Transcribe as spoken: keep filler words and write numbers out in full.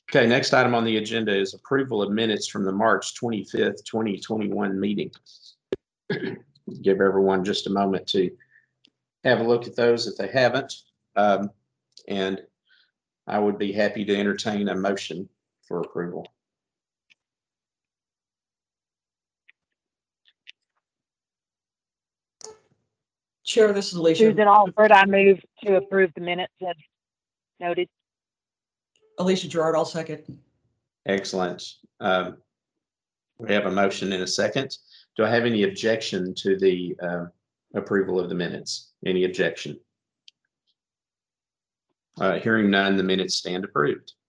Okay, next item on the agenda is approval of minutes from the March twenty-fifth, twenty twenty-one meeting. Give everyone just a moment to have a look at those if they haven't. Um, and I would be happy to entertain a motion for approval. Chair, this is Alicia. Susan Alford, I move to approve the minutes as noted. Alicia Gerard, I'll second. Excellent. Um, we have a motion in a second. Do I have any objection to the uh, approval of the minutes? Any objection? Uh, hearing none, the minutes stand approved.